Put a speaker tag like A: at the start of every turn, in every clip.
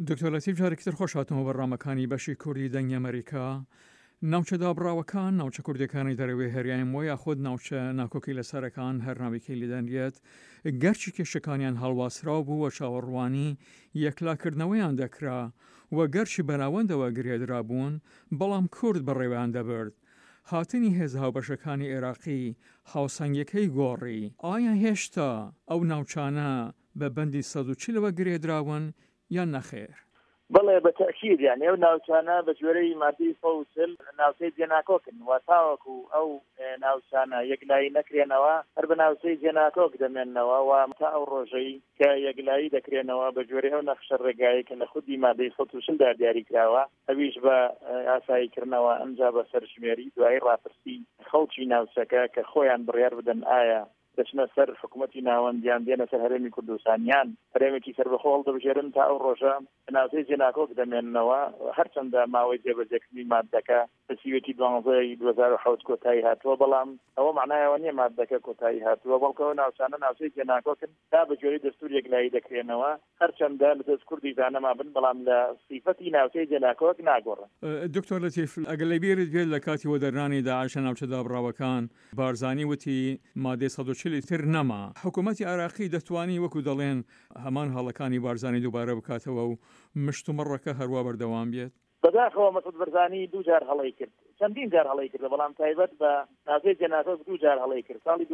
A: دکتۆر لەتیف جارێکتر خۆش هاتەوە بەڕامەکانی بەشی کوردی دەنگی ئەمریکا. ناوچە دابراوەکان ناوچە کوردەکانی دەرەوەی هەریان وە یاخود ناوچە ناکۆکی لەسەرەکان هەرناوێکی لێدەنرێت گەرچی کێشەکانیان هەڵواسراو بوو و چاوەڕوانی یەکلاکردنەوەیان دەکرا و گەرچی بەناوەندەوە گرێدرا بوون بەڵام کورد بەڕێوەیان دەبرد. هاتنی هێز هاوبەشەکانی عێراقی هاوسەنگەکەی گۆڕی ئایا هێشتا ئەو ناوچانە بە بەندی 140ەوە گرێدراون یان نەخێر؟
B: بەڵێ بەتەکید یعنی ئەو ناوچانە بە جۆرەی مادەی 140 ناوچەی جێناکۆکن و تاوەکو ئەو ناوچانە یەکلایی نەکرێنەوە هەر بە ناوچەی جێناکۆک دەمێننەوە و تا ئەو ڕۆژەی کە یەکلایی دەکرێنەوە بە جۆرەی ئەو نەخشە ڕێگایی کە لە خودی مادەی 140 دا دیاری کراوە ئەویش بە ئاساییکردنەوە ئەمجا بە سەرژمێری دوای ڕاپرسی خەڵکی ناوچەکە کە خۆیان بڕیار بدەن ئایا دەچنە سەر حکوومەتی ناوەندیان دێنە سەر هەرێمی کوردستانیان هەرێمێکی سەربەخۆڵ دەبژێرن تا ئەو ڕۆژە ناوچەی جێناکۆک دەمێننەوە هەرچەندە ماوەی جێبەجێکردنی مادەکە بەسیوەتی 2007 کۆتایی هاتووە بەڵام ئەوە معنایەوە نییە مادەکە کۆتایی هاتووە بەڵکەوە ناوچانە ناوچەی جێناکۆکن تا بە جۆرەی دەستور یەکلایی دەکرێنەوە هەرچەندە لە دەست کوردی دانەما بن بەڵام لە سیفەتی ناوچەی جێناکۆک ناگۆڕن.
A: دکتۆر لەتیف ئەگەر لەبیرت بێت لە کاتی وەدەرانی داعش ناوچە دابڕاوەکان بارزانی وتی مادەی 140 تر نەما حکوومەتی عێراقی دەتوانی وەکو دەڵێن هەمان هەڵەکانی بارزانی دووبارە بکاتەوە و مشتومڕەکە هەروە بەردەوام بێت؟
B: بەداخەوە مەسعود بەرزانی دوو جار هەڵەی کرد چەندین جار هەڵەی کرد بەڵام تایبەت بە ناوچەی جێناکۆک دوو جار هەڵەی کرد. ساڵی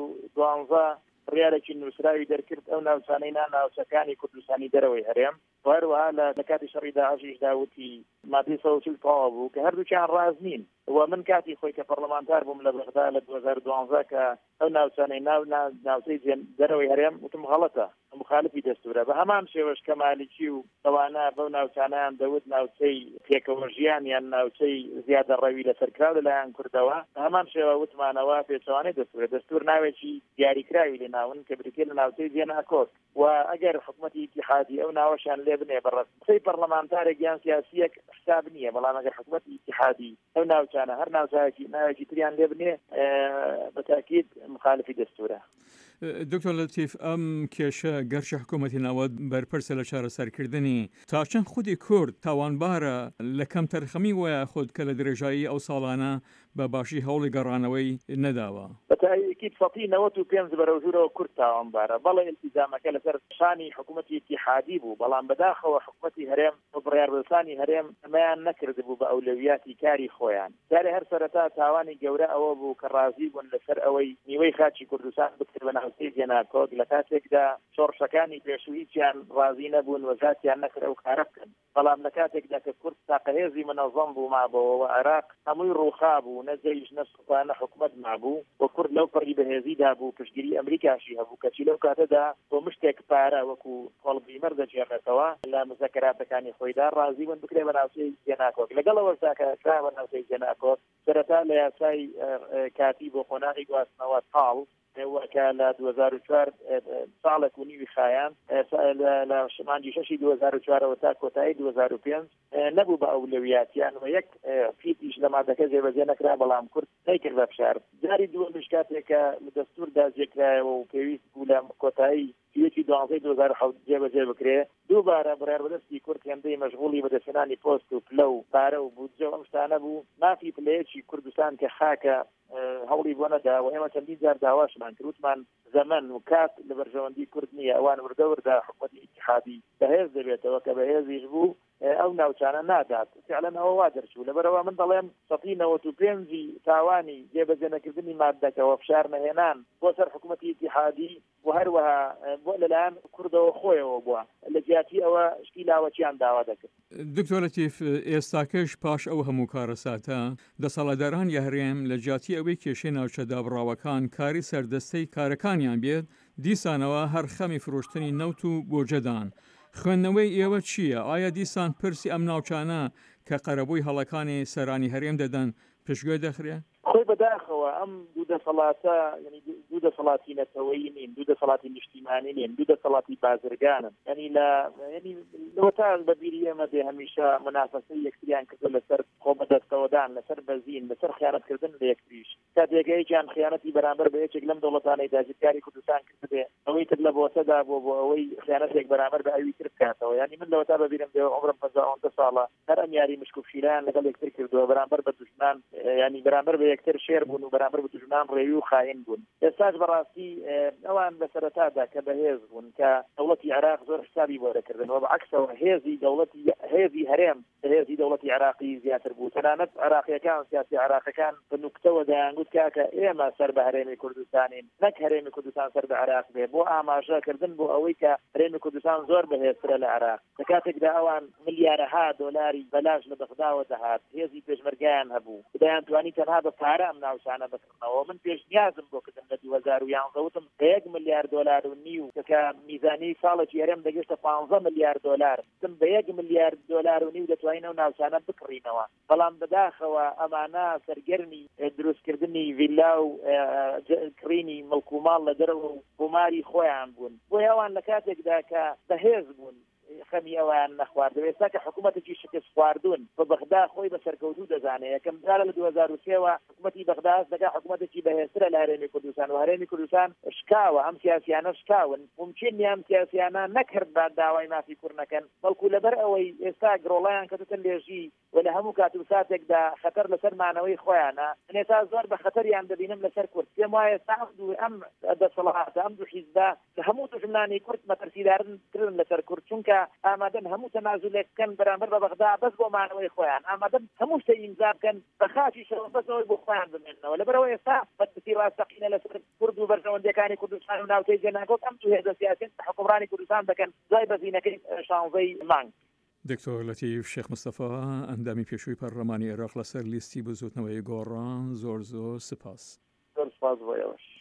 B: 2012 ڕیارێکی نووسراوی دەرکرد ئەو ناوچانەی ناوچەکانی کوردستانی دەرەوەی هەرێم هەروەها لە کاتی شەڕی داعشیشدا وتی مادەی 140 تەواو بوو کە هەردووکیان ڕاز نین و من کاتی خۆی کە پەرلەمانتار بووم لە بەغدا لە 2012 کە ئەو ناوچانەی ناوچەی دەرەوەی هەرێم وتم غەڵەتە مخالفی دەستورە بە هەمان شێوەش کە مالیکی و ئەوانە بەو ناوچانیان دەوت ناوچەی پێکەوە ژیان یان ناوچەی زیادە ڕەوی لەسەرکراو لەلایەن کوردەوە بە هەمان شێوە وتمانەوە پێچەوانەی دەستور ناوێکی دیاریکراوی لێناون کە بریتێ لە ناوچەی جێناکۆک و ئەگەر حکوومەتی اتحادی ئەو ناوەشان لێ بنێ بەڕستی پەرلەمانتارێک یان سیاسیەک حساب نییە بەڵام ئەگەر حکوومەتی اتحادی ئەو ناوچانە هەر ناوچەیەکی تریان لێ بنێ بەتاکید مخالفی دەستورە.
A: دکتۆر لەتیف ئەم کێشە گەرچی حکوومەتی ناوەند بەرپرسە لە چارەسەرکردنی تا چەند خودی کورد تاوانبارە لە کەم تەرخەمی وایە خود کە لە درێژایی ئەو ساڵانە بە باشی هەوڵی گەڕانەوەی نەداوە
B: بەتایید سەتی 95 بەرەوژورەوە کورد تاوانبارە بەڵێ ئیلتیزامەکە لەسەر شانی حکوومەتی اتحادی بوو بەڵام بەداخەوە حکوومەتی هەرێم و بڕیاربرسانی هەرێم ئەمەیان نەکرد بوو بە ئەولەویاتی کاری خۆیان جارێ هەر سەرەتا تاوانی گەورە ئەوە بوو کە ڕازی بوون لەسەر ئەوەی نیوەی خاچی کوردستان بکرد بە ناوچەی جێناکۆک لە کاتێکدا شۆڕشەکانی پێشووییان ڕازی نەبوون وەزاتیان نەکرد ئەو کارە بکەن بەڵام لە کاتێکدا کە کورد تاقەهێزی منەظەم بوو مابەوە و عێراق هەمووی ڕووخا بوو نە جەیش نە سوپا نە حکوومەت مابوو و کورد لەو پڕی بەهێزیدا بوو پشتگیری ئەمریکاشی هەبوو کەچی لەو کاتەدا بۆ مشتێک پارە وەکو هەڵبیمەر دەجێڕێتەوە لە مزەکراتەکانی خۆیدا ڕازی بوون بکرێ بە ناوچەی جێناکۆک لەگەڵەوە کە بە ناوچەی جێناکۆک سەرەتا لە یاسای کاتی بۆ خۆناغی گواستنەوە تاڵ وەکە لە 2004 ساڵێک و نیوی خایان لە شمانجی 6 2004 تا کۆتایی 2005 نەبوو بە ئەولەویاتیان و یەک فیتیش لە مادەکە جێبەجێ نەکرا بەڵام کورد نەیکرد بە فشار جاری دووەمش کاتێکە لە دەستوردا جێکرایەوە و پێویست بوو لە کۆتایی یەکی 2007 جێبەجێ بکرێ دووبارە بڕیاربەدەستی کورد هێندەی مەشغوڵی بەدەستێنانی پۆست و پلە و پارە و بودجە و ئەم شتانە بوو مافی پلەیەکی کوردستان کە خاکە هەوڵی بۆ نەدا و ئێمە چەندین جار داواشمان کرد وتمان زەمن و کات لە بەرژەوەندی کورد نییە ئەوان وردەوردا حکوومەتی اتحادی بەهێز دەبێتەوە کە بەهێزیش بوو ئەو ناوچانە نادات فعلەن ئەوە وا دەرچوو لەبەرەوە من دەڵێم 95 تاوانی جێبەجێنەکردنی مادەکەەوە فشار نەهێنان بۆ سەر حکوومەتی اتحادی و هەروەها بۆ لەلایەن کوردەوە خۆیەوە بووە لە جیاتی ئەوە شتی لاوەچیان داوا دەکرد.
A: دکتۆر لەتیف ئێستاکەش پاش ئەو هەموو کارەساتە دەسەڵاتداران یاهرێم لە جیاتی ئەوەی کێشەی ناوچە دابڕاوەکان کاری سەردەستەی کارەکانیان بێت دیسانەوە هەر خەمی فرۆشتنی نەوت و بۆجەدان خوێندنەوەی ئێوە چییە؟ ئایا دیسان پرسی ئەم ناوچانە کە قەرەبووی هەڵەکانی سەرانی هەرێم دەدەن پشتگوێ دەخرێ؟
B: خۆی بەداخەوە ئەم دوو دەسەڵاتە ینی دوو دەسەڵاتی نەتەوەیی نین دوو دەسەڵاتی نیشتیمانی نین دوو دەسەڵاتی بازرگانن ینی لەوەتان بەبیری ئێمە بێ هەمیشە منافەسەی یەکتریان کردو لەسەر خۆ بەدەستەوەدان لەسەر بەزین لەسەر خیانەتکردن لە یەکتریش کاتێکەیەکیان خیانەتی بەرامبەر بە یەکێک لەم دەوڵەتانەی داگیرکاری کوردستان کردبێ ئەوەی تر لە بۆتەدا بۆ ئەوەی خیانەتێک بەرامبەر بە ئەوی تر بکاتەوە ینی من لەوە تا ببینم دێ عمرم 50 ساڵە هەر ئەم یاری مشکوفشیلان لەگەڵ یەکتر کردووە بەرامبەر بە دوژمنان ینی بەرامبەر بە یەکتر شێر بوون و بەرامبەر بە دوژمنان ڕێوی و خاین بوون ئێستاش بەڕاستی ئەوان بە سەرەتادا کە بەهێز بوون کە دەوڵەتی عێراق زۆر حسابی بۆ دەکردنەوە بەعکسەوە هێزی هەرێم هێزی دەوڵەتی عێراقی زیاتر بوو تەنانەت عێراقیەکان سیاسی عێراقەکان بە نوکتەوە دەیانگوت کاکە ئێمە سەر بە هەرێمی کوردستانین نەک هەرێمی کوردستان سەر بە عێراق بێ بۆ ئاماژەکردن بۆ ئەوەی کە هەرێمی کوردستان زۆر بەهێزترە لە عێراق لە کاتێکدا ئەوان ملیارەها دۆلاری بەلاژ لە بەغداوە دەهات هێزی پێشمەرگیان هەبوو دەیان توانی تەنها بە پارە ئەم ناوچانە بکردنەوە من پێشنیازم بۆ کردن لە 2011 وتم $1 ملیار کە میزانی ساڵێکی هەرێم دەگەشتە 15 ملیار دلار تم بە $1 ملیار دەتوانین ئەو ناوچانە بکڕینەوە بەڵام بەداخەوە ئەمانە سەرگەرمی دروستکردنی ڤیلا و کڕینی مڵکوماڵ لە دەرەوە و بوماری خۆیان بوون بۆ ئەوان لە کاتێکدا کە بەهێز بوون خەمی ئەوان نەخواردەوە ئێستا کە حکوومەتێکی شکست خواردوون بە بەغدا خۆی بە سەرکەوتوو دەزانێت یەکەم جارە لە 2003ەوە حکوومەتی بەغدا دەگا حکوومەتێکی بەهێزترە لە هەرێمی کوردستان و هەرێمی کوردستان شکاوە ئەم سیاسیانە شکاون ممکن نیە ئەم سیاسیانە نەکرد با داوای مافی کوڕ نەکەن بەڵکو لەبەر ئەوەی ئێستا گرۆڵیان کەوتە لێژی و لە هەموو کات و ساتێکدا خەتەر لەسەر مانەوەی خۆیانە ئێستا زۆر بە خەتەریان دەبینم لەسەر کورد پێم وایە ئەم دەسەڵاتە ئەم دوو حیزبە کە هەموو دوژمنانی کورد مەترسیدارن کردن لەسەر کورد چونکە ئامادەن هەموو تەنازولێککەن بەرامبەر بە بەغدا بەس بۆ مانەوەی خۆیان ئامادەن هەموو شتە ئیمزا بکەن بە خاچی شەوە بەسەوەی بۆ خۆیان بمێننەوە لەبەرەوە ئێستا بەتسی ڕاستەقینە لەسەر کورد و بەرژەوەندەکانی کوردستان و ناوچەی جێناگۆت ئەم دوو هێزە سیاسیین حکومڕانی کوردستان دەکەن دوای بەزینەکەی 16 مانگ
A: دکتۆر لەتیف شێخ مستەفا ئەندامی پێشووی پەرلەمانی عێراق لەسەر لیستی بزوتنەوەی گۆڕان زۆر سپاس
B: زۆر سپاس بۆ ئێوەش